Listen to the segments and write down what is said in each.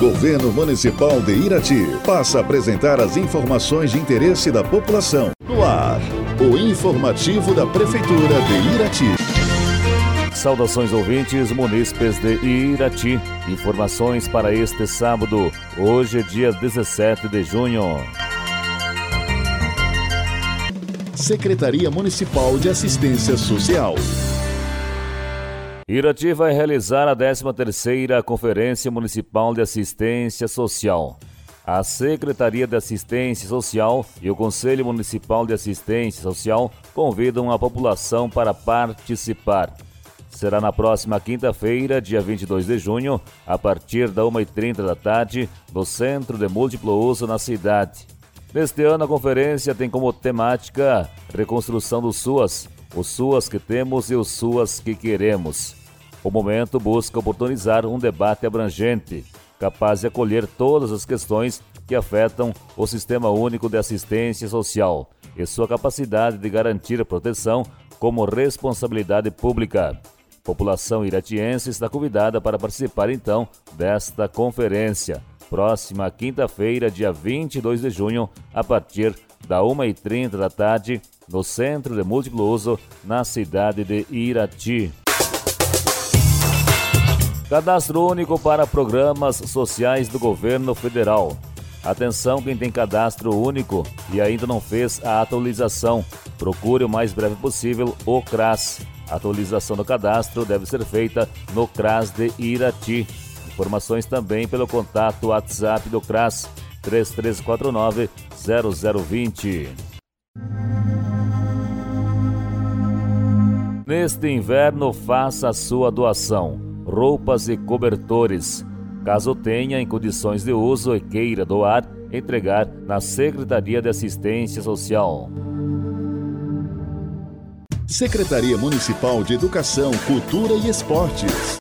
Governo Municipal de Irati passa a apresentar as informações de interesse da população. No ar, o informativo da Prefeitura de Irati. Saudações ouvintes munícipes de Irati. Informações para este sábado, hoje dia 17 de junho. Secretaria Municipal de Assistência Social. Irati vai realizar a 13ª Conferência Municipal de Assistência Social. A Secretaria de Assistência Social e o Conselho Municipal de Assistência Social convidam a população para participar. Será na próxima quinta-feira, dia 22 de junho, a partir da 1h30 da tarde, no Centro de Múltiplo Uso na cidade. Neste ano, a conferência tem como temática Reconstrução do SUAS, os SUAS que temos e os SUAS que queremos. O momento busca oportunizar um debate abrangente, capaz de acolher todas as questões que afetam o Sistema Único de Assistência Social e sua capacidade de garantir a proteção como responsabilidade pública. A população iratiense está convidada para participar, então, desta conferência, próxima quinta-feira, dia 22 de junho, a partir da 1h30 da tarde, no Centro de Múltiplo Uso, na cidade de Irati. Cadastro único para programas sociais do governo federal. Atenção quem tem cadastro único e ainda não fez a atualização. Procure o mais breve possível o CRAS. A atualização do cadastro deve ser feita no CRAS de Irati. Informações também pelo contato WhatsApp do CRAS 3349-0020. Neste inverno, faça a sua doação. Roupas e cobertores. Caso tenha em condições de uso e queira doar, entregar na Secretaria de Assistência Social. Secretaria Municipal de Educação, Cultura e Esportes.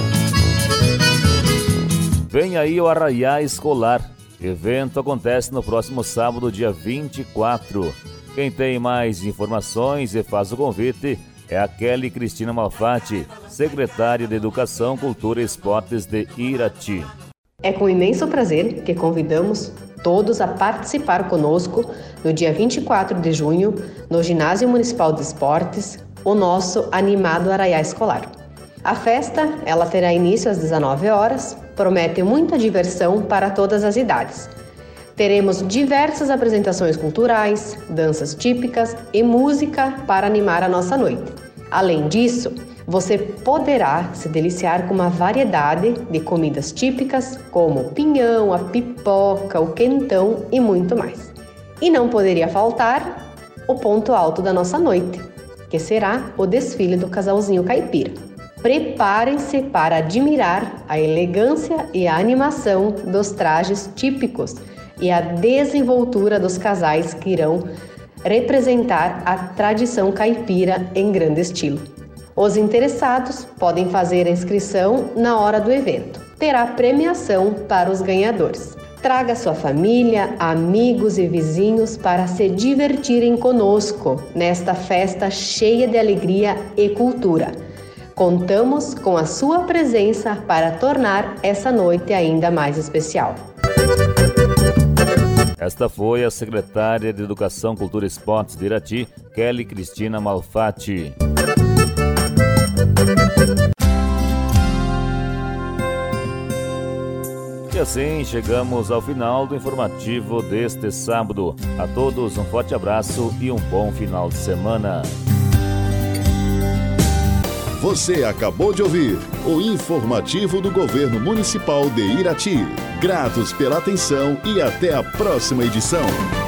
Vem aí o Arraiá Escolar. Evento acontece no próximo sábado, dia 24. Quem tem mais informações e faz o convite é a Kelly Cristina Malfatti, secretária de Educação, Cultura e Esportes de Irati. É com imenso prazer que convidamos todos a participar conosco no dia 24 de junho, no Ginásio Municipal de Esportes, o nosso animado Arraiá Escolar. A festa, ela terá início às 19 horas, promete muita diversão para todas as idades. Teremos diversas apresentações culturais, danças típicas e música para animar a nossa noite. Além disso, você poderá se deliciar com uma variedade de comidas típicas, como o pinhão, a pipoca, o quentão e muito mais. E não poderia faltar o ponto alto da nossa noite, que será o desfile do casalzinho caipira. Preparem-se para admirar a elegância e a animação dos trajes típicos e a desenvoltura dos casais que irão representar a tradição caipira em grande estilo. Os interessados podem fazer a inscrição na hora do evento. Terá premiação para os ganhadores. Traga sua família, amigos e vizinhos para se divertirem conosco nesta festa cheia de alegria e cultura. Contamos com a sua presença para tornar essa noite ainda mais especial. Esta foi a secretária de Educação, Cultura e Esportes de Irati, Kelly Cristina Malfatti. E assim chegamos ao final do informativo deste sábado. A todos um forte abraço e um bom final de semana. Você acabou de ouvir o informativo do Governo Municipal de Irati. Gratos pela atenção e até a próxima edição.